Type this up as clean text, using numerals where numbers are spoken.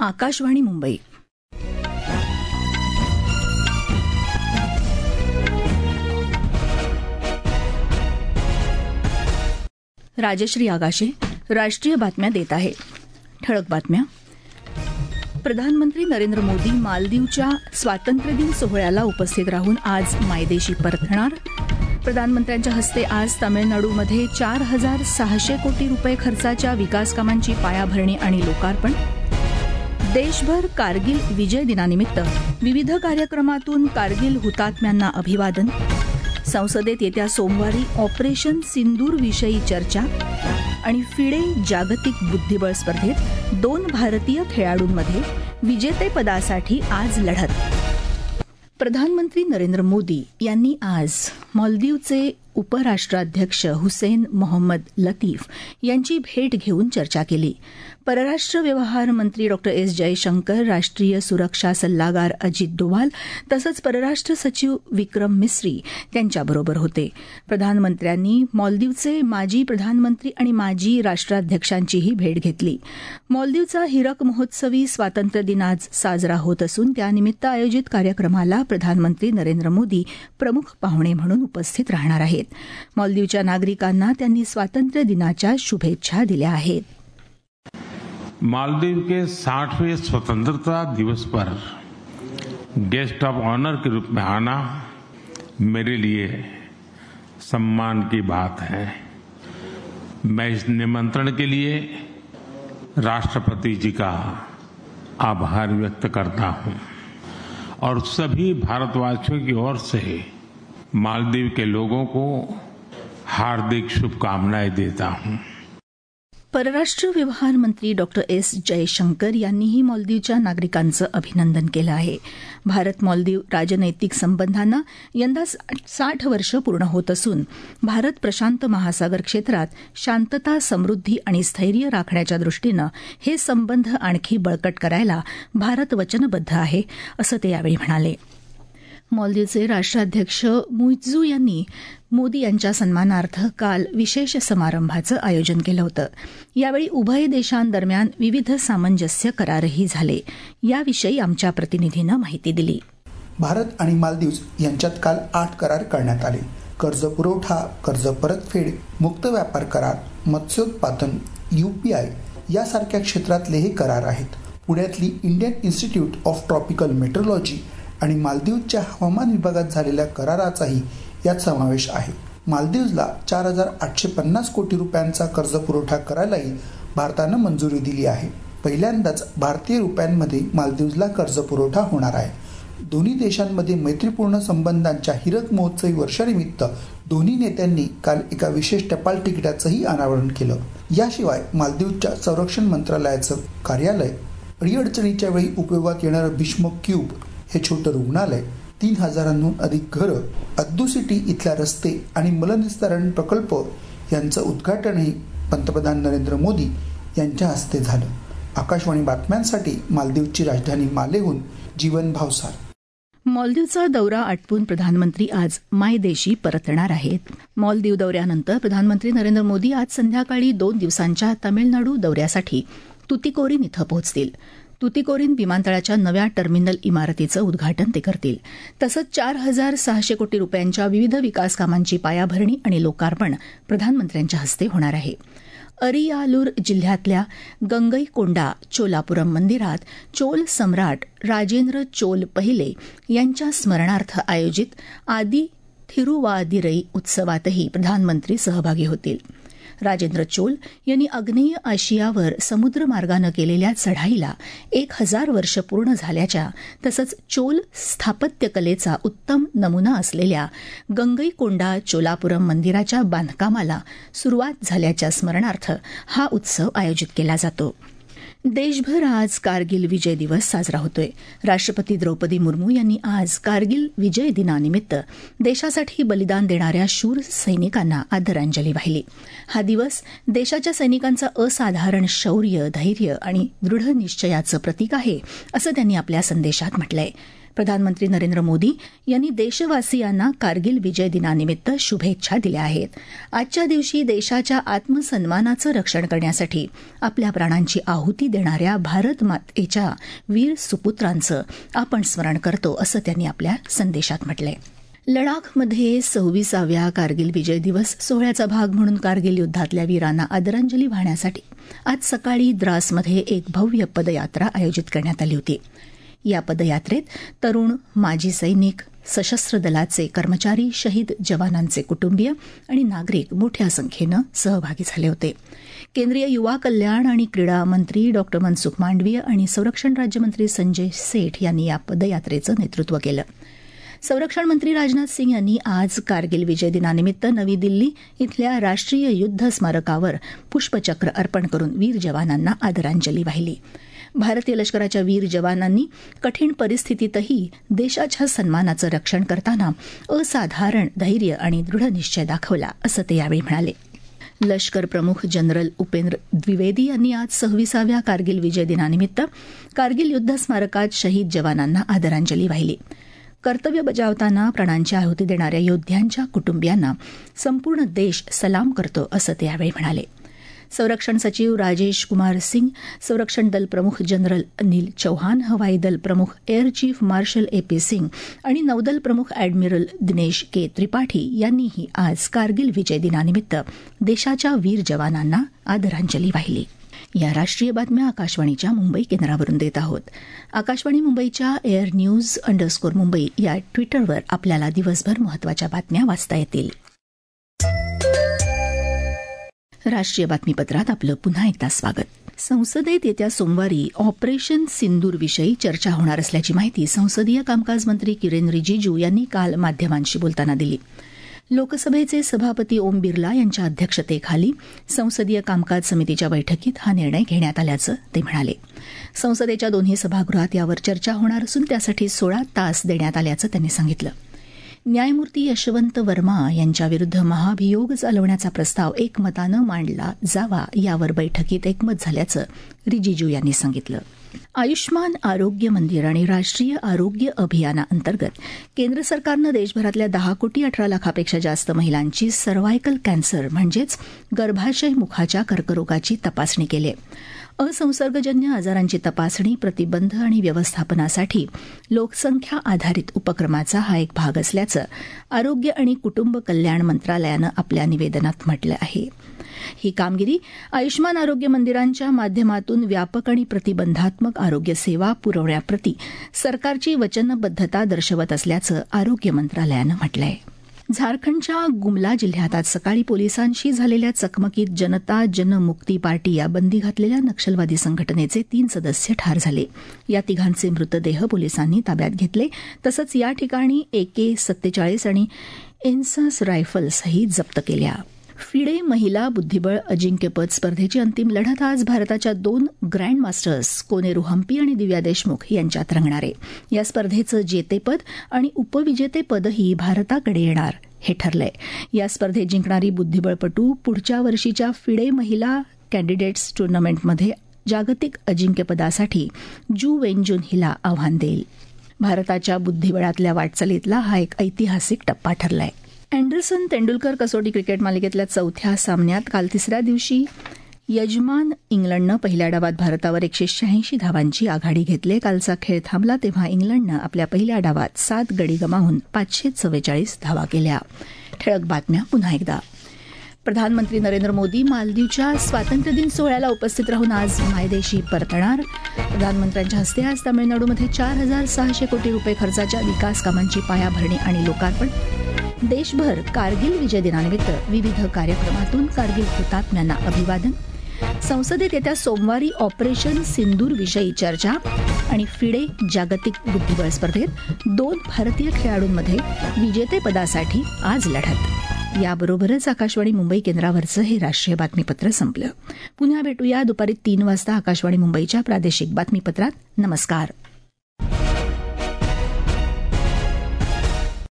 आकाशवाणी मुंबई. राजश्री आगाशे राष्ट्रीय बातम्या देत आहे. ठळक बातम्या. प्रधानमंत्री नरेंद्र मोदी मालदीवच्या स्वातंत्र्यदिन सोहळ्याला उपस्थित राहून आज मायदेशी परतणार. प्रधानमंत्र्यांच्या हस्ते आज तामिळनाडूमध्ये 4,600 कोटी रुपये खर्चाच्या विकास कामांची पायाभरणी आणि लोकार्पण. देशभर कारगिल विजय दिनानिमित्त विविध कार्यक्रमातून कारगिल हुतात्म्यांना अभिवादन. संसदेत येत्या सोमवारी ऑपरेशन सिंदूरविषयी चर्चा. आणि फिडे जागतिक बुद्धिबळ स्पर्धेत 2 भारतीय खेळाडूंमध्ये विजेतेपदासाठी आज लढत. प्रधानमंत्री नरेंद्र मोदी यांनी आज मालदीवचे उपराष्ट्राध्यक्ष हुसेन मोहम्मद लतीफ यांची भेट घेऊन चर्चा केली. परराष्ट्र व्यवहार मंत्री डॉ. एस. जयशंकर, राष्ट्रीय सुरक्षा सल्लागार अजित डोवाल तसंच परराष्ट्र सचिव विक्रम मिस्री त्यांच्याबरोबर होते. प्रधानमंत्र्यांनी मालदीवचे माजी प्रधानमंत्री आणि माजी राष्ट्राध्यक्षांचीही भेट घेतली. मालदीवचा हीरक महोत्सवी स्वातंत्र्य दिन आज साजरा होत असून त्यानिमित्त आयोजित कार्यक्रमाला प्रधानमंत्री नरेंद्र मोदी प्रमुख पाहुणे म्हणून उपस्थित राहणार आहेत. मालदीवच्या नागरिकांना त्यांनी स्वातंत्र्य दिनाच्या शुभेच्छा दिल्या आहेत. मालदीव के 60वें स्वतंत्रता दिवस पर गेस्ट ऑफ ऑनर के रूप में आना मेरे लिए सम्मान की बात है. मैं इस निमंत्रण के लिए राष्ट्रपति जी का आभार व्यक्त करता हूं और सभी भारतवासियों की ओर से मालदीव के लोगों को हार्दिक शुभकामनाएं देता हूं. परराष्ट्र व्यवहार मंत्री डॉ. एस. जयशंकर यांनीही मालदीवच्या नागरिकांचं अभिनंदन केलं आहे. भारत मालदीव राजनैतिक संबंधांना यंदा 60 वर्ष पूर्ण होत असून भारत प्रशांत महासागर क्षेत्रात शांतता, समृद्धी आणि स्थैर्य राखण्याच्या दृष्टीनं हे संबंध आणखी बळकट करायला भारत वचनबद्ध आहे, असं ते यावेळी म्हणाले. मालदीवचे राष्ट्राध्यक्ष मुइझू यांनी मोदी यांच्या सन्मानार्थ काल विशेष समारंभाचं आयोजन केलं होतं. यावेळी उभय देशांदरम्यान विविध सामंजस्य करारही झाले. याविषयी आमच्या प्रतिनिधीनं माहिती दिली. भारत आणि मालदीव यांच्यात काल 8 करार करण्यात आले. कर्ज पुरवठा, कर्ज परतफेड, मुक्त व्यापार करार, मत्स्योत्पादन, UPI यासारख्या क्षेत्रातले हे करार आहेत. पुण्यातली Indian institute of tropical meteorology आणि मालदीवच्या हवामान विभागात झालेल्या कराराचाही यात समावेश आहे. मालदीवला 4,850 कोटी रुपयांचा कर्ज पुरवठा करायलाही भारतानं मंजुरी दिली आहे. पहिल्यांदाच भारतीय रुपयांमध्ये मालदीवला कर्ज पुरवठा होणार आहे. दोन्ही देशांमध्ये मैत्रीपूर्ण संबंधांच्या हीरक महोत्सवी वर्षानिमित्त दोन्ही नेत्यांनी काल एका विशेष टपाल तिकिटाचंही अनावरण केलं. याशिवाय मालदीवच्या संरक्षण मंत्रालयाचं कार्यालय, अडीअडचणीच्या वेळी उपयोगात येणारं भीष्म क्यूब हे छोटं रुग्णालय, 3,000हून अधिक घरं, अद्दू सिटी इथल्या रस्ते आणि मलनिस्तारण प्रकल्प यांचं उद्घाटनही पंतप्रधान नरेंद्र मोदी यांच्या हस्ते झालं. आकाशवाणी बातम्यांसाठी मालदीवची राजधानी मालेहून जीवन भावसार. मालदीवचा दौरा आटपून प्रधानमंत्री आज मायदेशी परतणार आहेत. मालदीव दौऱ्यानंतर प्रधानमंत्री नरेंद्र मोदी आज संध्याकाळी 2 दिवसांच्या तामिळनाडू दौऱ्यासाठी तुतीकोरीन इथं पोहोचतील. तुतीकोरीन विमानतळाच्या नव्या टर्मिनल इमारतीचं उद्घाटन ते करतील. तसंच 4,600 कोटी रुपयांच्या विविध विकास कामांची पायाभरणी आणि लोकार्पण प्रधानमंत्र्यांच्या हस्ते होणार आहे. अरियालूर जिल्ह्यातल्या गंगईकोंडा चोलापुरम मंदिरात चोल सम्राट राजेंद्र चोल पहिले यांच्या स्मरणार्थ आयोजित आदि थिरुवादिरई उत्सवातही प्रधानमंत्री सहभागी होतील. राजेंद्र चोल यांनी आग्नेय आशियावर समुद्रमार्गानं केलेल्या चढाईला 1,000 वर्ष पूर्ण झाल्याच्या तसंच चोल स्थापत्यकलेचा उत्तम नमुना असलेल्या गंगईकोंडा चोलापुरम मंदिराच्या बांधकामाला सुरुवात झाल्याच्या स्मरणार्थ हा उत्सव आयोजित केला जातो. देशभर आज कारगिल विजय दिवस साजरा होतोय. राष्ट्रपती द्रौपदी मुर्मू यांनी आज कारगिल विजय दिनानिमित्त देशासाठी बलिदान देणाऱ्या शूर सैनिकांना आदरांजली वाहिली. हा दिवस देशाच्या सैनिकांचं असाधारण शौर्य, धैर्य आणि दृढ निश्चयाचं प्रतीक आहे, असं त्यांनी आपल्या संदेशात म्हटलंय. प्रधानमंत्री नरेंद्र मोदी यांनी देशवासियांना कारगिल विजय दिनानिमित्त शुभेच्छा दिल्या आहेत. आजच्या दिवशी देशाच्या आत्मसन्मानाचं रक्षण करण्यासाठी आपल्या प्राणांची आहुती देणाऱ्या भारत मातेच्या वीर सुपुत्रांचं आपण स्मरण करतो, असं त्यांनी आपल्या संदेशात म्हटलंय. लडाखमध्ये 26व्या कारगिल विजय दिवस सोहळ्याचा भाग म्हणून कारगिल युद्धातल्या वीरांना आदरांजली वाहण्यासाठी आज सकाळी द्रासमध्ये एक भव्य पदयात्रा आयोजित करण्यात आली होती. या पदयात्रेत तरुण, माजी सैनिक, सशस्त्र दलाचे कर्मचारी, शहीद जवानांचे कुटुंबीय आणि नागरिक मोठ्या संख्येनं सहभागी झाले होते. केंद्रीय युवा कल्याण आणि क्रीडा मंत्री डॉ. मनसुख मांडवीय आणि संरक्षण राज्यमंत्री संजय सेठ यांनी या पदयात्रेचं नेतृत्व केलं. संरक्षण मंत्री राजनाथ सिंग यांनी आज कारगिल विजय दिनानिमित्त नवी दिल्ली इथल्या राष्ट्रीय युद्ध स्मारकावर पुष्पचक्र अर्पण करून वीर जवानांना आदरांजली वाहिली. भारतीय लष्कराच्या वीर जवानांनी कठीण परिस्थितीतही देशाच्या सन्मानाचं रक्षण करताना असाधारण धैर्य आणि दृढनिश्चय दाखवला, असं ते यावेळी म्हणाले. लष्कर प्रमुख जनरल उपेंद्र द्विवेदी यांनी आज 26व्या कारगिल विजय दिनानिमित्त कारगिल युद्ध स्मारकात शहीद जवानांना आदरांजली वाहिली. कर्तव्य बजावताना प्राणांची आहुती देणाऱ्या योद्ध्यांच्या कुटुंबियांना संपूर्ण देश सलाम करतो, असं ते यावेळी म्हणाले. संरक्षण सचिव राजेश कुमार सिंग, संरक्षण दल प्रमुख जनरल अनिल चौहान, हवाई दल प्रमुख air chief marshal AP Singh आणि नौदल प्रमुख अॅडमिरल दिनेश के त्रिपाठी यांनीही आज कारगिल विजय दिनानिमित्त देशाच्या वीर जवानांना आदरांजली वाहिली. या राष्ट्रीय बातम्या आकाशवाणीच्या मुंबई केंद्रावरून देत आहोत. आकाशवाणी मुंबईच्या एअर न्यूज _मुंबई या ट्विटरवर आपल्याला दिवसभर महत्त्वाच्या बातम्या वाचता येतील. राष्ट्रीय बातमीपत्रात आपलं पुन्हा एकदा स्वागत. संसदेत येत्या सोमवारी ऑपरेशन सिंदूरविषयी चर्चा होणार असल्याची माहिती संसदीय कामकाज मंत्री किरेन रिजिजू यांनी काल माध्यमांशी बोलताना दिली. लोकसभेचे सभापती ओम बिर्ला यांच्या अध्यक्षतेखाली संसदीय कामकाज समितीच्या बैठकीत हा निर्णय घेण्यात आल्याचं ते म्हणाले. संसदेच्या दोन्ही सभागृहात यावर चर्चा होणार असून त्यासाठी 16 तास देण्यात आल्याचं त्यांनी सांगितलं. न्यायमूर्ती यशवंत वर्मा यांच्याविरुद्ध महाभियोग चालवण्याचा प्रस्ताव एकमतानं मांडला जावा, यावर बैठकीत एकमत झाल्याचं रिजिजू यांनी सांगितलं. आयुष्मान आरोग्य मंदिर आणि राष्ट्रीय आरोग्य अभियानाअंतर्गत केंद्र सरकारनं देशभरातल्या 10,18 लाखापेक्षा जास्त महिलांची सर्व्हायकल कॅन्सर म्हणजेच गर्भाशय मुखाच्या कर्करोगाची तपासणी केली आहे. असंसर्गजन्य आजारांची तपासणी, प्रतिबंध आणि व्यवस्थापनासाठी लोकसंख्या आधारित उपक्रमाचा हा एक भाग असल्याचं आरोग्य आणि कुटुंब कल्याण मंत्रालयानं आपल्या निवेदनात म्हटलं आहे. ही कामगिरी आयुष्मान आरोग्य मंदिरांच्या माध्यमातून व्यापक आणि प्रतिबंधात्मक आरोग्य सेवा पुरवण्याप्रती सरकारची वचनबद्धता दर्शवत असल्याचं आरोग्य मंत्रालयानं म्हटलं आहे. झारखंडच्या गुमला जिल्ह्यात आज सकाळी पोलिसांशी झालेल्या चकमकीत जनता जनमुक्ती पार्टी या बंदी घातलेल्या नक्षलवादी संघटनेचे 3 सदस्य ठार झाले. या तिघांचे मृतदेह पोलिसांनी ताब्यात घेतले. तसंच या ठिकाणी AK-47 आणि एन्सास रायफल्सही जप्त केल्या. फिडे महिला बुद्धिबळ अजिंक्यपद स्पर्धेची अंतिम लढत आज भारताच्या 2 ग्रँड मास्टर्स कोनेरू हम्पी आणि दिव्या देशमुख यांच्यात रंगणार आहे. या स्पर्धेचं जेतेपद आणि उपविजेतेपदही भारताकडे येणार हे ठरलंय. या स्पर्धेत जिंकणारी बुद्धिबळपटू पुढच्या वर्षीच्या फिडे महिला कॅन्डिडेट्स टुर्नामेंटमध्ये जागतिक अजिंक्यपदासाठी जू वेनजुन हिला आव्हान देईल. भारताच्या बुद्धिबळातल्या वाटचालीतला हा एक ऐतिहासिक टप्पा ठरलाय. अँडरसन तेंडुलकर कसोटी क्रिकेट मालिकेतल्या 4थ्या सामन्यात काल 3ऱ्या दिवशी यजमान इंग्लंडनं पहिल्या डावात भारतावर 186 धावांची आघाडी घेतली. कालचा खेळ थांबला तेव्हा इंग्लंडनं आपल्या पहिल्या डावात 7 गडी गमावून 544 धावा केल्या. ठळक बातम्या पुन्हा एकदा. प्रधानमंत्री नरेंद्र मोदी मालदीवच्या स्वातंत्र्यदिन सोहळ्याला उपस्थित राहून आज मायदेशी परतणार. प्रधानमंत्र्यांच्या हस्ते आज तामिळनाडूमध्ये 4,600 कोटी रुपये खर्चाच्या विकास कामांची पायाभरणी आणि लोकार्पण. देशभर कारगिल विजय दिनानिमित्त विविध कार्यक्रमातून कारगिल हुतात्म्यांना अभिवादन. संसदेत येत्या सोमवारी ऑपरेशन सिंदूर विषयी चर्चा आणि फिडे जागतिक बुद्धिबळ स्पर्धेत 2 भारतीय खेळाडूंमध्ये विजेतेपदासाठी आज लढत. याबरोबरच आकाशवाणी मुंबई केंद्रावरचं हे राष्ट्रीय बातमीपत्र संपलं. पुन्हा भेटूया दुपारी 3 वाजता आकाशवाणी मुंबईच्या प्रादेशिक बातमीपत्रात. नमस्कार.